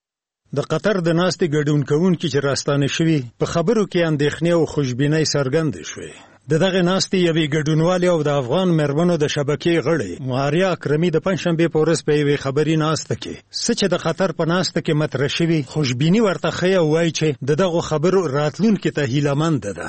د قطر د ناستې ګډون کوونکي چې راستانه شوي په خبرو کې اندېښنې او خوشبینۍ څرګندې شوې. د دغه ناستې یوې ګډونوالې او د افغان مېرمنو د شبکې غړي ماریا اکرمي د پنځشنبې په ورځ په یوې خبري ناسته کې څه چې د قطر په ناسته کې مطرح شوي خوشبیني ورته ښیي او وایي چې د دغو خبرو راتلونکي ته هیلهمنده ده.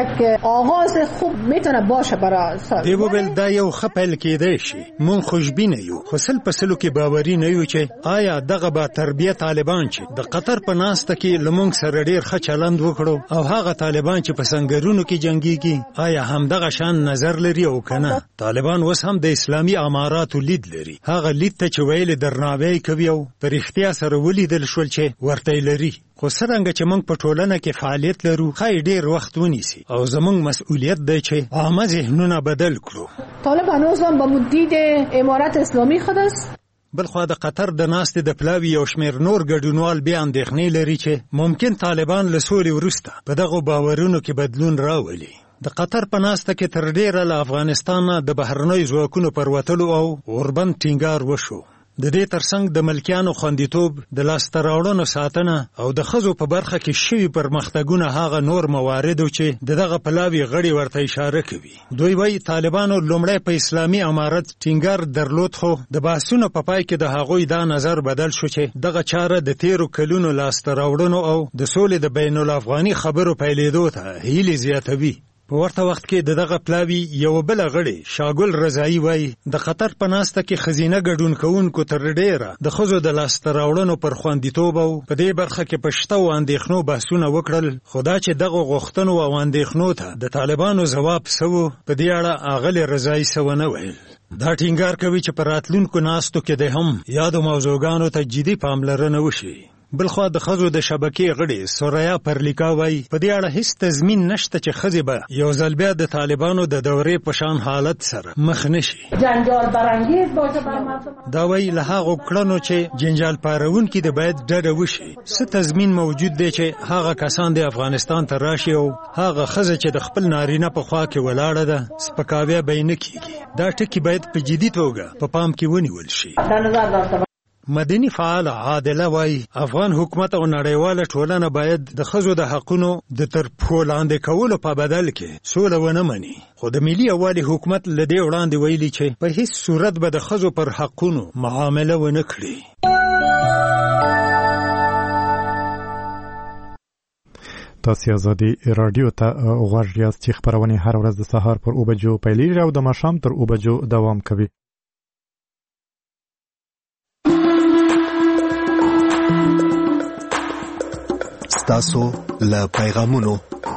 آغاز خوب میتونه باشه برای سال. دیو بل دا یو خپل کېدای شي. مون خوشبینه یو. خو سل په سلو کې باوري نه یو چې آیا دغه با تربیه طالبان چې د قطر په ناسته کې لمونږ سره ډیر ښه چلند وکړو او هغه طالبان چې په سنگرونو کې جنگيږي آیا هم دغه شان نظر لري او کنه. طالبان اوس هم د اسلامي اماراتو لید لري. هغه لید ته چې ویل درناوی کوي او پر اختیار سره ولیدل شول چې ورته لري. خو څنګه چې موږ په ټولنه کې فعالیت لرو خای ډیر وخت ونیسي او زموږ مسؤلیت دی چې عامه ذهنونه بدل کړو. طالبان اوس هم به مدید امارت اسلامی خود است. بلخوا د قطر د ناستې د پلاوي یو شمېر نور ګډونوال بیا اندېښنې لري چې ممکن طالبان له سولې وروسته په دغو باورونو کې بدلون راولي. د قطر په ناسته کې تر ډیره له افغانستانه د بهرنیو ځواکونو پر وتلو او اوربند ټینګار وشو. د دې ترڅنګ د ملکیانو خوندیتوب، د لاسته راوړنو ساتنه او د ښځو په برخه کې شوي پرمختګونه هغه نور موارد چې دغه پلاوي غړي ورته اشاره کوي. دوی وایي طالبانو لومړی په اسلامي امارت ټینګار درلود خو د بحثونو په پای کې د هغوی دا نظر بدل شو چې دغه چاره د تیرو کلونو لاسته راوړنو او د سولې د بین الافغاني خبرو پیلېدو ته هیلې زیاتوي. په ورته وخت کې د دغه پلاوي یو بل غړي شاګل رضایی وایي د قطر په ناسته کې خزینه ګډون کوونکو تر ډیره د ښځو د لاسته راوړنو پر خوندیتوب او په دې برخه کې په شته او اندېښنو بحثونه وکړل. خو دا چې دغه غوښتنو او اندېښنو ته د طالبانو ځواب څه و په دې اړه اغلې رضایی څه ونه ویل. دا ټینګار کوي چې په راتلونکو ناستو کې د هم یادو موضوعګانو ته جدي پاملرنه وشي. بلخوا د ښځو د شبکې غړي سوریا پرلیکا وایي په دې اړه هیڅ تضمین نشته چې ښځې به یو ځل بیا د طالبانو د دورې په شان حالت سره مخ نشي. جنجال برانګیز باشه بر مردم. دا وایي له هغو کړنو چې جنجال پارونکي د باید ډډه وشي. څه تضمین موجود دی چې هغه کسان د افغانستان ته راشي او هغه ښځه چې د خپل نارینه په خوا کې ولاړه ده سپکاوی به یې نه کیږي. دا ټکي باید په جدي توګه په پام کې ونیول شي. مدني فعال عادله وایي افغان حکومت او نړیواله ټولنه باید د ښځو د حقونو د تر پښو لاندې کولو په بدل کې سوله ونه مني. خو د ملي یووالي حکومت له دې وړاندې ویلي چې په هیڅ صورت به د ښځو پر حقونو معامله ونه کړي. تاسو ازادي رادیو ته غوږ یاست چې خبرونه هر ورځ د سهار پر اوه بجو پیلېږي او د ماښام تر اوه بجو دوام کوي. تاسو له پیغامونو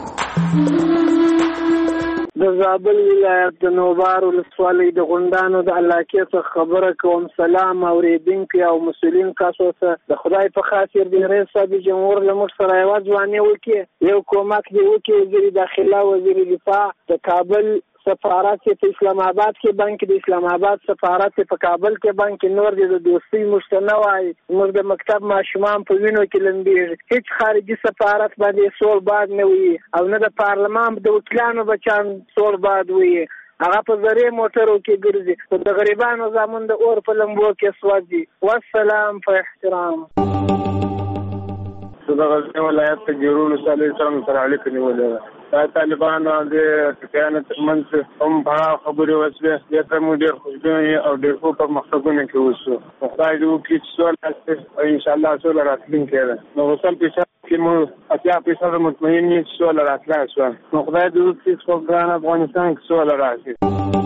د زابل ولایت د نوبار ولسوالۍ د غونډانو د علاقې څخه خبره کوم. سلام اوریدونکو او مسؤلین تاسو ته د خدای په خاطر د رئیس صاحب جمهور له مخ سره یو ځواني وکي یو کومک دی وکي وزیر داخله وزیر دفاع د کابل سفارت په اسلام آباد کې بانک د اسلام آباد سفارت په کابل کې بانک نور د دوستي مشتنه وای موږ د مکتب ماشومان په وینو کې لمبېږي. هیڅ خارجي سفارت باندې سول باد نه وي او نه د پارلمان د وکیلانو بچان سول باد وي. هغه په ذریعه موټرو کې ګرځي د غریبانو زمون د اور په لمبو کې سوځي. والسلام په احترام. د غزنی ولایت ته جوړول سالي سره سره اړیکه نیولې دا طالبان او د ټکیانو ترمنځ هم پړاو خبرې وشوې. دې ته موږ ډېر خوشبینه او ډېر ښه پرمختګونه کې وشو. خدای دې وکړي چې سوله راشي او انشاءالله سوله راتلونکې ده. نو اوس هم فیصد کې مو اتیا فیصده مطمئن یو چې سوله راتلی شوه. نو خدای دې وکړي چې په ګران افغانستان کې سوله راشي.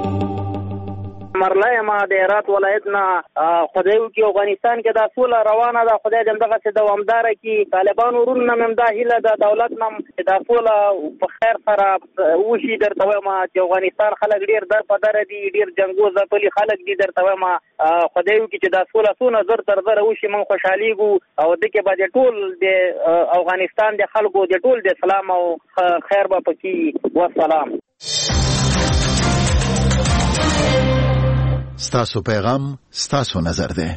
مرلای ما د هرات ولایت نه خدای وکړي افغانستان کې دا سوله روانه ده. خدای دې همدغسې دوامداره کړي. طالبانو ورونو نه مې همدا هیله ده، دولت نه چې دا سوله په خیر سره وشي. درته وایم چې افغانستان خلک ډېر در په دره دي، ډېر جنګو ځپلي خلک دي. درته وایم خدای وکړي چې دا سوله څونه زر تر زره وشي، موږ خوشحالېږو او دې کې به د ټول د افغانستان د خلکو د ټول د اسلام او خیر به پکې. والسلام. ستاسو پیغام ستاسو نظر ده.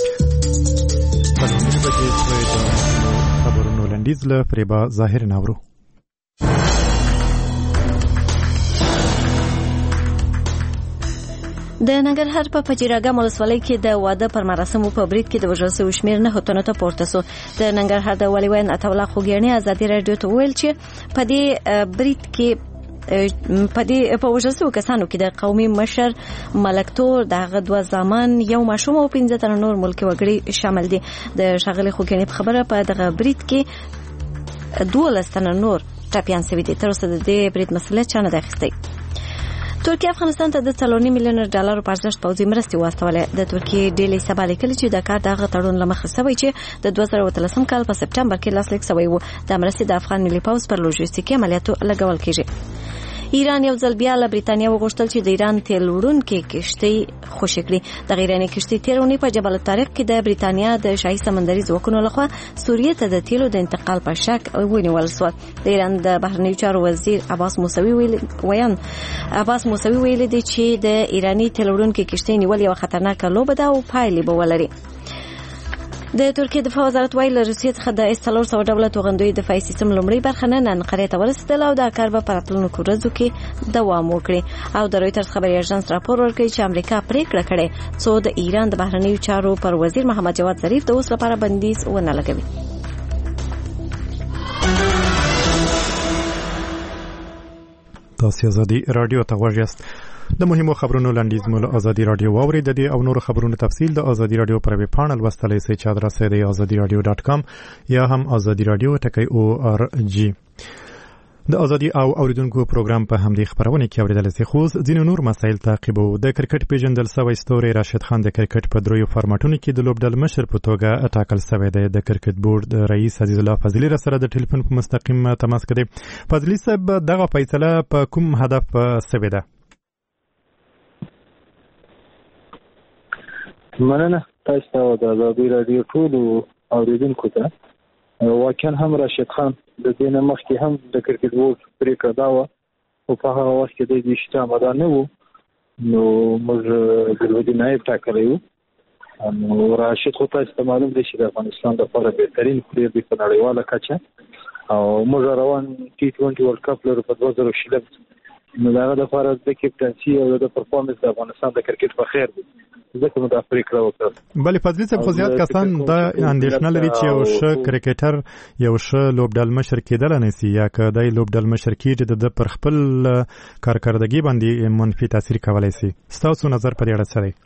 خبرونو لنډیز له فریبا ظاهر ناورو. د ننګرهار په پچیراګام ولسوالۍ کې د واده پر مراسمو په برید کې د وژل شویو شمېر نهه تنو ته پورته شو. د ننګرهار د والي ویاند عطاالله خوږیاڼي ازادي راډیو ته وویل چې په دې برید کې په دې په وژل شویو کسانو کې د قومي مشر ملکتور، د هغه دوه زامن، یو ماشوم او پنځه تنه نور ملکي وګړي شامل دي. د ښاغلي خوږیاڼي په خبره په دغه برید کې دولس تنه نور ټپیان شوي دي. تر اوسه د دې برید مسؤلیت چا نه دی اخیستی. ترکیه افغانستان ته د څلور نیم میلیونه ډالرو په ارزښت پوځي مرستې واستولې. د ترکیې ډیلی سبا لیکلي چې د کار دغه تړون له مخې شوی چې د دوه زره اتلسم کال په سپټمبر کې لاسلیک شوی و. د مرستې د افغان ملي پوځ پر لوژستیکي عملیاتو لګول کیږي. ایران یو ځل بیا له بریتانیا وغوښتل چې د ایران تیل وړونکې کښتۍ خوشي کړي. د ایراني کښتۍ تېره اونۍ په جبل الطارق کې د بریتانیا د شاهي سمندري ځواکونو لخوا سوریې ته د تیلو د انتقال په شک ونیول شول. د ایران د بهرنیو چارو وزیر عباس موسوي ویل ویان عباس موسوي ویل دی چې د ایراني تیل وړونکې کښتۍ نیول یو خطرناکه لوبه ده او پایلې به ولري. د ترکیې دفاع وزارت وایي له روسیې څخه د اس څلور سوه ډوله توغندیو دفاعي سیستم لومړۍ برخه نن انقرې ته ورسېدله او دا کار به په راتلونکو ورځو کې دوام وکړي. او د رویټرز خبري اژانس راپور ورکوي چې امریکا پریکړه کړې څو د ایران د بهرنیو چارو پر وزیر محمد جواد ظریف د اوس لپاره بندیز ونه لګوي. تاسو ازادي رادیو ته غوږ یاست. د مهمو خبرونو لنډیز مو له ازادي رادیو واوري. د دې او نور خبرونو تفصیل د ازادي رادیو پر ویب پاڼه لوستلی شئ چې ادرس یې د ازادي رادیو ډاټ کام یا هم ازادي رادیو ټکی او ار جی. د ازادي او اوریدونکو پروګرام په همدې خبرونه کې اوریدل شي. خو ځینې نور مسایل تعقیبو. د کرکټ پیژندل شوی ستوري راشد خان د کرکټ په دریو فارمټونو کې د لوبډل مشر په توګه ټاکل شوی دی. د کرکټ بورډ رئیس عزیز الله فضلی را سره د ټلیفون په مستقیم تماس کې دی. فضلی صاحب، دغه فیصله په کوم هدف شوې ده؟ مننه تاسو ته د ازادي رادیو ټولو اوریدونکو ته. واقعا هم راشد خان د دې نه مخکې هم د کرکټ بورډ پریکړه دا وه او په هغه وخت کې د دې شته آماده نه وو، نو موږ ګلودي نایب ټاکلی وو. نو راشد خو تاسو ته معلوم دی چې د افغانستان لپاره بهترین پلیر دی په نړیواله کچه او موږ روان ټي ټوینټي ورلډ کپ لرو په دوه زره شلم. نو د هغه لپاره د کپټنسي او د پرفارمنس د افغانستان د کرکټ په خیر دی، ځکه نو دا پریکړه وکړه. بلې فضلي صاحب، خو زیات کسان دا اندېښنه لري چې یو ښه کرکټر یو ښه لوبډال مشر کېدلی نه شي، یا که دی لوبډال مشر کېږي د پر خپل کارکردګي باندې منفي تاثیر کولی شي. ستاسو نظر په دې اړه څه دی؟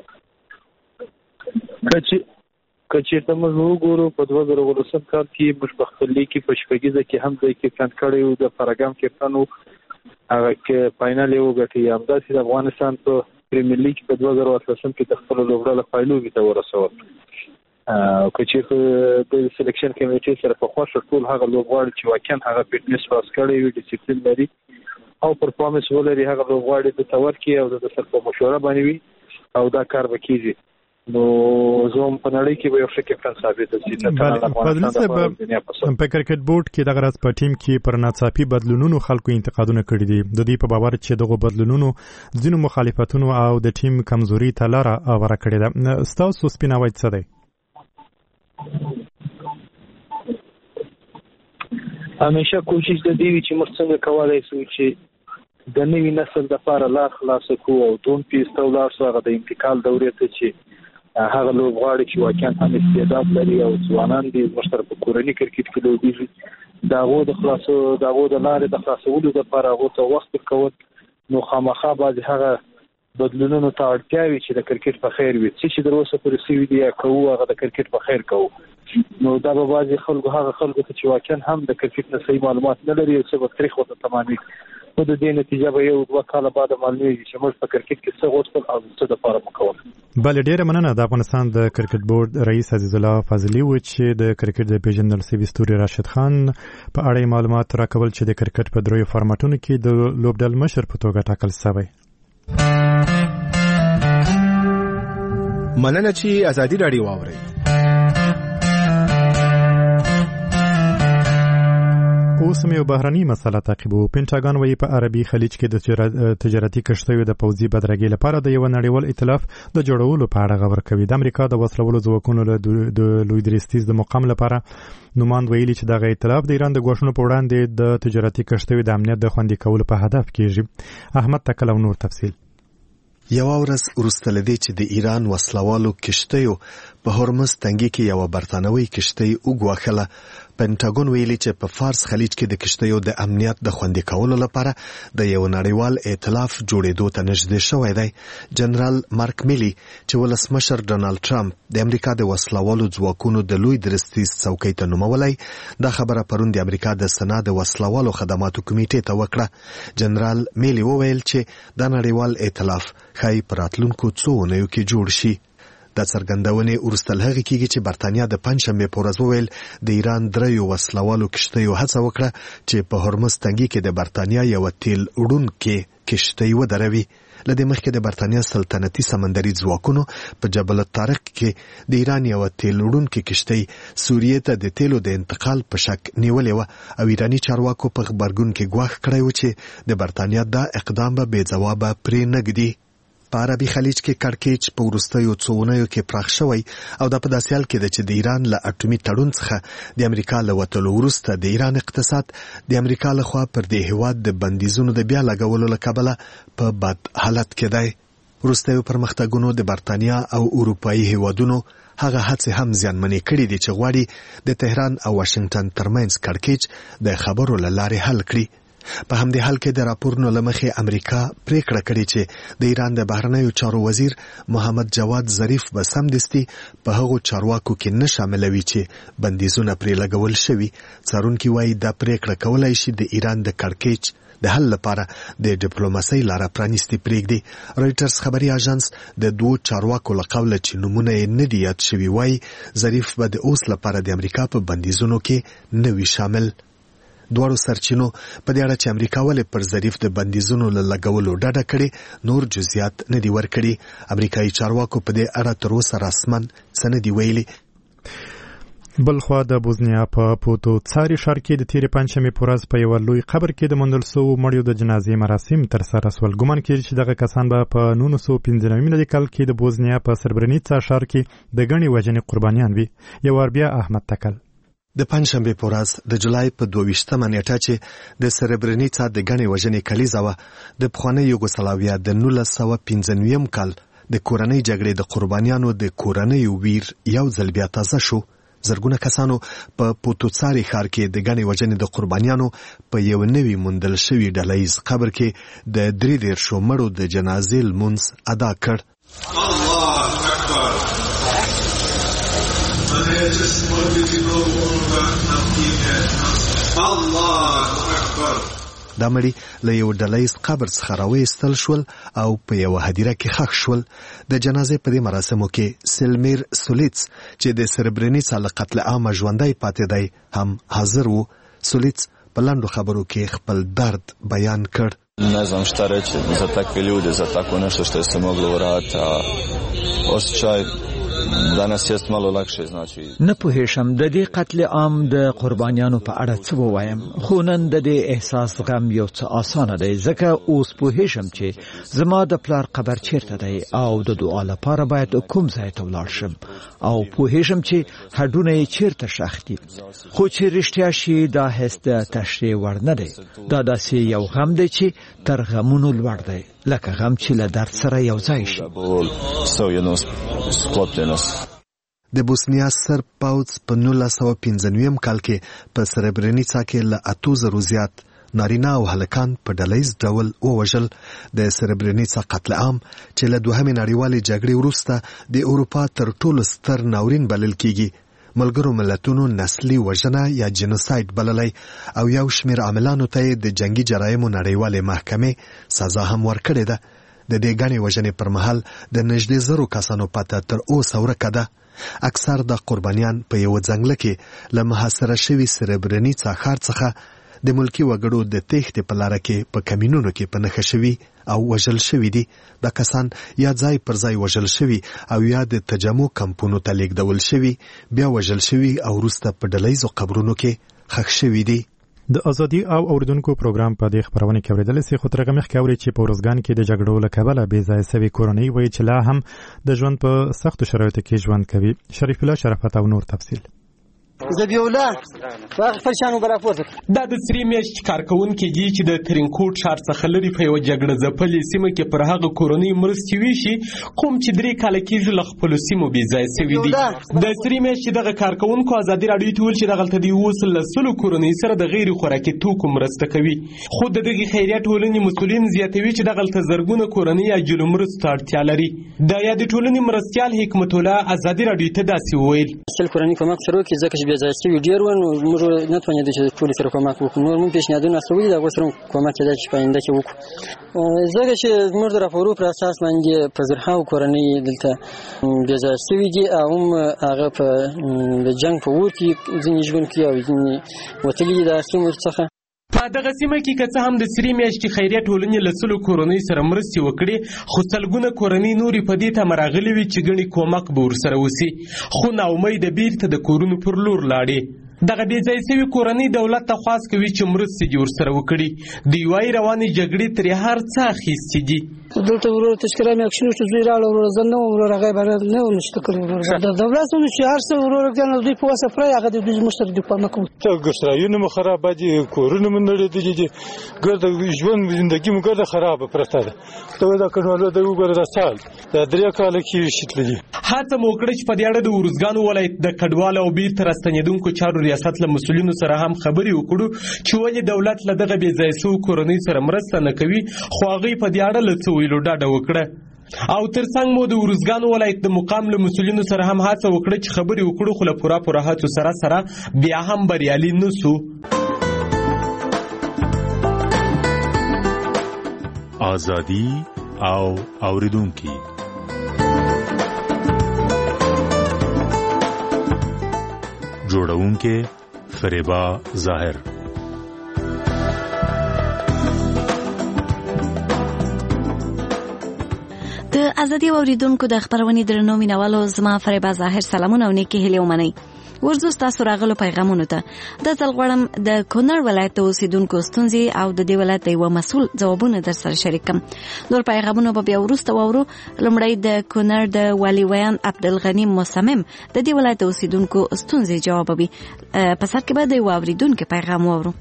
که چېرته موږ وګورو په دوه زره اوولسم کال کې موږ په خپل لیګ کې په شپږیزه کې هم دی کپټن کړی و، د فرګام کپټن و، هغه کې فاینل یې وګټي. همداسې د افغانستان په پریمیر لیګ په دوه زره اتلسم کې د خپلو لوبډله پایلوبې ته ورسول. که چېرته د سلیکشن کمیټې سره په خوښه ټول هغه لوبغاړي چې واقعا هغه فټنس پاس کړی وي، ډیسپلین لري او پرفارمنس ولري، هغه لوبغاړي د ته ورکړي او د سره په مشوره باندې وي او دا کار به کېږي. نو زوم په نړۍ کې به یو ښه کپټن ثابت شي. په کرکټ بورډ کې دغه راز په ټیم کې پر ناڅاپي بدلونونو خلکو انتقادونه کړي دي. د دې په باور چې دغه بدلونونو ځینو مخالفتونو او د ټیم کمزوري ته لاره هواره کړې ده. ستاسو سپیناوی څه دی؟ همیشه کوشش د دې وي چې موږ څنګه کولی شو چې د نوي نسل لپاره لار خلاصه کړو او دون پیسته ولاړ شو هغه د انتقال دورې ته چې هغه لوبغاړي چې واقعا هم استعداد لري او ځوانان دي مشترک په کورني کرکټ کې لوبېږي داغو د خلاصو داغو د لارې د خلاصولو لپاره هغه ته وخت ورکول نو خامخا بعضې هغه بدلونونو ته اړتیا وي چې د کرکټ په خیر وي څه چې تر اوسه پورې سوي دي یا کوو هغه د کرکټ په خیر کوو نو دا به بعضې خلکو هغه خلکو ته چې واقعا هم د کرکټ نه صحیح معلومات نه لري او څه به تریخ ورته تمامېږي نو د دې نتیجه به یو دوه کاله بعد معلومېږي چې موږ په کرکټ کې څه غوښتل او څه دپاره مو کول. بله ډېره مننه. د افغانستان د کرکټ بورډ رئیس عزیز الله فاضلي و چې د کرکټ د پیژندل سوي ستوري راشد خان په اړه معلومات راکول چې د کرکټ په دریو فارمټونو کې د لوبډل مشر په توګه ټاکل شوی. مننه چې ازادي راډیو واورئ. اوس مې یو بهرني مسله تعقیبو. پینټاګان وایي په عربي خلیج کې د تجارتي کشتیو د پوځي بدرګۍ لپاره د یو نړیوال ائتلاف د جوړولو په اړه خبر کوي. د امریکا د وسلوالو ځواکونو د لوی درستیز د مقام لپاره نوماند ویلي چې دغه ائتلاف د ایران د ګواښونو په وړاندې د تجارتي کشتیو د امنیت د خوندي کولو په هدف کېږي. احمد تکل او نور تفصیل. یو ورځ وروسته له دې چې د ایران وسلوالو کشتیو په هرمز تنګي کې یو برتانوي کشتۍ وګواښله، پینټاګون ویلي چې په فارس خلیج کې د کشتیو د امنیت د خوندي کولو لپاره د یو نړیوال ائتلاف جوړېدو ته نږدې شوی دی. جنرال مارک میلی چې ولسمشر ډونالد ټرمپ د امریکا د وسلوالو ځواکونو د لوی درستیز څوکۍ ته نومولی، دا خبره پرون د امریکا د سنا د وسلوالو خدماتو کمیټې ته وکړه. جنرال میلی وویل چې دا نړیوال ائتلاف ښایي په راتلونکو څو اونیو کې جوړ شي. دا څرګندونې وروسته له هغې کېږي چې برتانیا د پنجشنبې په ورځ وویل د ایران دریو وسلوالو کشتیو هڅه وکړه چې په هرمز تنګي کې د برتانیا یوه تیل وړونکې کشتۍ ودروي. له دې مخکې د برتانیا سلطنتي سمندري ځواکونو په جبل الطارق کې د ایران یوه تیل وړونکې کشتۍ سوریې ته د تیلو د انتقال په شک نیولې وه او ایراني چارواکو په غبرګون کې ګواښ کړی و چې د برتانیا دا اقدام به بې ځوابه پرې نه ږدي. په عربي خلیج کې کړکېچ په وروستیو څو اونیو کې پراخ شوی او دا په داسې حال کې ده چې د ایران له اټومي تړون څخه د امریکا له وتلو وروسته د ایران اقتصاد د امریکا لخوا پر دې هیواد د بندیزونو د بیا لګولو له کبله په بد حالت کې دی. وروستیو پرمختګونو د برتانیا او اروپایي هیوادونو هغه هڅې هم زیانمنې کړي دي چې غواړي د تهران او واشنګټن ترمنځ کړکېچ د خبرو له لارې حل کړي. په همدې حال کې د راپورونو له مخې امریکا پریکړه کړې چې د ایران د بهرنیو چارو وزیر محمد جواد ظریف به سمدستي په هغو چارواکو کې نه شاملوي چې بندیزونه پرې لګول شوي. څارونکي وایي دا پریکړه کولای شي د ایران د کړکېچ د حل لپاره د ډیپلوماسۍ لاره پرانیستي پرېږدي. رویټرز خبري اژانس د دوو چارواکو له قوله چې نومونه یې نه دي یاد شوي وایي ظریف به د اوس لپاره د امریکا په بندیزونو کې نه وي شامل. دواړو سرچینو په دې اړه چې امریکا ولې پر ظریف د بندیزونو له لګولو ډډه کړې نور جزئیات نه دي ورکړي. امریکایي چارواکو په دې اړه تر اوسه رسما څه نه دي ویلي. بلخوا د بوزنیا په پوتوڅاري ښار کې د تېرې پنجشنبې په ورځ په یوه لوی قبر کې د موندل سوو مړیو د جنازې مراسم ترسره شول. ګمان کېږي چې دغه کسان به په نولس سوه پنځه نوي میلادي کال کې د بوزنیا په سربرنیڅا ښار کې د ګڼې وژنې قربانیان وي. یو وار بیا احمد تکل. د پنجشنبې په ورځ د جولای په دوه ویشتمه نیټه چې د سربرنیڅا د ګڼې وژنې کلیزه وه، د پخوانۍ یوګوسلاویا د نولس سوه پنځه نویم کال د کورنۍ جګړې د قربانیانو د کورنیو ویر یو ځل بیا تازه شو. زرګونه کسانو په پوتوڅاري ښار کې د ګڼې وژنې د قربانیانو په یو نوي موندل شوي ډلهییز قبر کې د درې دېرشو مړو د جنازې لمونځ ادا کړ. دا مړي له یو ډلهییز قبر څخه راویستل شول او په یوه هدیره کې ښخ شول. د جنازې په دې مراسمو کې سلمیر سولیڅ چې د سربرنیڅا له قتل عامه ژوندی پاتې دی هم حاضر و. سولیڅ په لنډو خبرو کې خپل درد بیان کړ. Не знам šta reći za takve ljude, za tako nešto što se moglo uraditi, a osjećaj danas jest malo lakše, znači. نه پوهېږم د دې قتل عام د قربانیانو په اړه څه ووایم، خو نن د دې احساس غم یو څه اسانه دی ځکه اوس پوهېږم چې زما د پلار قبر چیرته دی او د دعا لپاره باید کوم ځای ته ولاړ شم او پوهېږم چې هډونه یې چیرته ښخ دي. خو چې رښتیا شي دا حس د تشریح وړ نه دی. دا داسې یو غم دی چې تر غمونو لوړ دی. لکه غم چې له درد سره یو ځای شي. د بوسنیا سرب پوځ په نولس سوه پنځه نوي کال کې په سربرینیڅا کې له اتو زرو زیات نارینه او هلکان په ډلهییز ډول ووژل. د سربرینیڅا قتل عام چې له دوهمې نړیوالې جګړې وروسته د اروپا تر ټولو ستر ناورین بلل کیږي. ملګرو ملتونو نسلي وژنه یا جنوساید بللی او یو شمېر عاملانو ته د جنگي جرایمو نړیوالې محکمې سزا هم ورکړې ده. د دې ګڼې وژنې پر مهال د نږدې زرو کسانو پته تر اوسه ورکه ده. اکثر د قربانیان په یو ځنګله کې له محاصره شوي سربرینیڅا ښار څخه د ملکی وګړو د تېښتې په لاره کې په کمینونو کې په نښه شوي او وژل شوي دي. دا کسان یا ځای پر ځای وژل شوي او یا د تجمع کمپونو ته لیږدول شوي، بیا وژل شوي او وروسته په ډلهییزو قبرونو کې ښخ شوي دي. د ازادي او اوریدونکو پروګرام په دې خبرونه کې اوریدل سي خو ترغه مخ کې اوري چې په ورزګان کې د جګړو له کبله بې ځای سوي کورنۍ وایي چې لا هم د ژوند په سختو شرایطو کې ژوند کوي. شریف الله شرافت او نور تفصیل. زبی الله واغ فرشانو برافورته دا د سری میشت کارکونکو دي چې د ترینکوټ ښار څخه لري په یو جګړه ځپلې سیمه کې پر هغه کورنۍ مرستې ویشي کوم چې درې کاله کېږي له خپلو سیمو بې ځای سوي دي. د سری میشت دغه کارکونکو ازادي راډیو ته ویل چې دغلته د اوس له سلو کورنۍ سره د غیر خوراکي توکو مرسته کوي، خو د دغې خیریه ټولنې مسؤلین زیاتوي چې دغلته زرګونه کورنۍ عاجلو مرستو ته اړتیا لري. د یادې ټولنې مرستیال حکمت الله ازادي راډیو ته داسې وویل: سل کورنۍ کومک سره وکړي ځکه چې بې ځای سوي ډېر ول، موږ نه توانېدو چې ټولو سره کومک وکړو. نور موږ پیشنهادونه اخلي د هغو سره کومک کېدای چې په آینده کې وکړو. ځکه چې زموږ د راپورو پر اساس باندې په زرهاو کورنۍ دلته بې ځای سوي دي او هم هغه په د جنګ په اور کې ځینې ژوند کوي او ځینې وتلي دي د سیمو څخه. په دغه سیمه کې که څه هم د سری میاشتې خیریه ټولنې له سلو کورنۍ سره مرستې وکړي، خو سلګونه کورنۍ نورې په دې تمه راغلې وي چې ګڼې کومک به ورسره وسي، خو ناامیده بیرته د کورونو پر لور لاړې. دغه بې ځای سوي کورنۍ دولت ته خواست کوي چې مرستې دې ورسره وکړي. دوی وایي روانې جګړې ترې هر څه اخیستي دي. دلته ورور تشکره مې اکشنو چې زوی راړو ورور زه نه وم ورور هغه به نه و نشته کړی ورور د دولت څخه چې هر څه ورور ګڼل دوی په واسه پرې هغه د دوی مشر د کومه کوم ته ګشترايونه مو خراب دي، کورونه مو نړېدلي دي، ګرد ژوند زندگی مو ګرد خراب پرته ده. ته دا کډوالو د وګړو د سال د درې کال کې شتلې. هڅه مو وکړه چې په دې اړه د ورزګان ولایت د کډوالو او بیرته راستنېدونکو چارو ریاست له مسؤلینو سره هم خبرې وکړو چې ولې دولت له دغه بې ځای سوو کورنۍ سره مرسته نه کوي، خو هغوی په دې اړه له څه ویلو ډاډه وکړه. او ترڅنګ مو د ورزګان ولایت د مقام له مسؤلینو سره هم هڅه وکړه چې خبرې وکړو، خو له پوره پوره هڅو سره سره بیا هم بریالي نه سو. ازادي او اوریدونکي جوړونکي فریبا ظاهر. د ازادي اوریدونکو د خبرونې درنو مینوالو، زما فریبا ظاهر سلامونه او نیکی هیلې ومنئ. ورځو ستاسو راغلو پیغامونو ته د ځل غواړم د کونړ ولایت اوسیدونکو ستونزې او د دې ولایت د یو مسؤل ځوابونه در سره شریک کړم. نور پیغامونه به بیا وروسته واورو. لومړی د کونړ د والي ویان عبدالغنی مصمم د دې ولایت اوسیدونکو ستونزې جوابوي. په سر کې به د یو اوریدونکو پیغام واورو.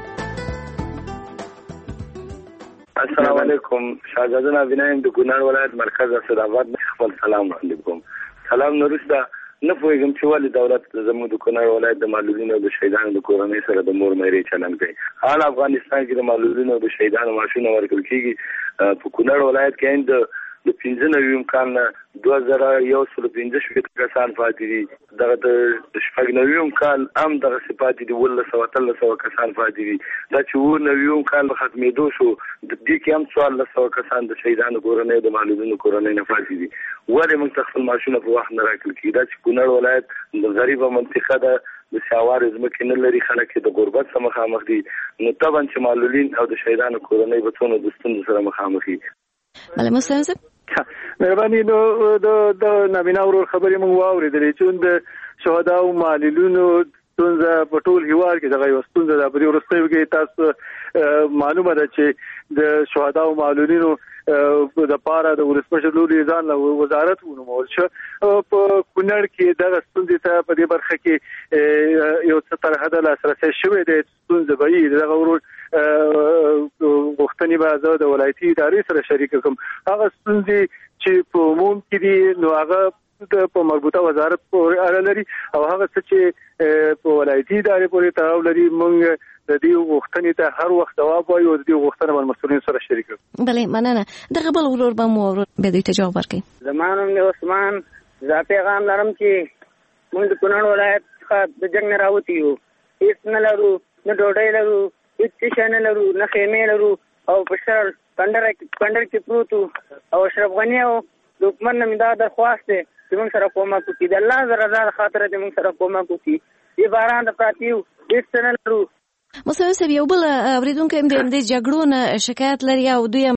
السلام علیکم، شاهزاده وینایم د کونړ ولایت مرکز اسداباد خپل سلام وړاندې کوم. سلام نورسته نه پوهېږم چې ولې دولت زموږ د کونړ ولایت د معلولینو او د شهیدانو د کورنۍ سره د مور مېرې چلند کوي. حال افغانستان کې د معلولینو او د شهیدانو معاشونه ورکړل کېږي. په کونړ ولایت کې د د پنځه نوي کال نه دوه زره یو سل پنځه شپېته کسان پاتې دي. دغه د شپږ نوي کال هم دغسې پاتې دي، اوولس سوه اتلس سوه کسان پاتې دي. دا چې اووه نوي کال په ختمېدو شو، د دې کې هم څوارلس سوه کسان د شهیدانو کورنۍ د معلولینو کورنۍ نه پاتې دي. ولې موږ ته خپل معاشونه په وخت نه راکړل کېږي؟ دا چې کونړ ولایت د غریبه منطقه ده، د سیاوارې ځمکې نه لري، خلک یې د غربت سره مخامخ دي، نو طبعا چې معلولین او د شهیدانو کورنۍ به څونه د ستونزو سره مخامخ دي. بله مسلم صاحب مهرباني نو د د نابینا ورور خبرې موږ واورېدلې چې د شهدا او معلولینو ستونزه په ټول هیواد کې دغه یو ستونزه ده. په دې وروستیو کې تاسو معلومه ده چې د شهدا او معلولینو د پاره د ولسمشر لوري ځان له وزارت ونومول شو په کونړ کې د ستونزې ته په دې برخه کې یو څه تر حده لاسرسي شوی دی ستونزې به یې دغه ورور غوښتنې به زه د ولایتي ادارې سره شریک کوم هغه ستونزې چې په عموم کې دي نو هغه په مربوطه وزارت پورې اړه لري او هغه څه چې په ولایتي ادارې پورې تړاو لري موږ د دې غوښتنې ته هر وخت جواب وایو او د دې غوښتنې باندې مسؤلین سره شریک یو. بله مننه. دغه بل ورور به مو به دوی ته جواب ورکړي. زما نوم دی عثمان. زه پیغام لرم چې موږ د کونړ ولایت څخه د جنګ نه راوتي یو. هېڅ نه لرو، نه ډوډۍ لرو، هېڅ شی نه لرو، نه خیمې لرو او په شر کندر کې پروت او اشرف غني او د حکومت نه مې دا درخواست دی چې موږ سره کومک وکړي. د الله د رضا خاطر دې موږ سره کومک وکړي. دې باران د پراته یو هېڅ نه لرو. مصطفی صاحب یو بل اورېدونکی هم د دې جګړو نه شکایت لري او دوی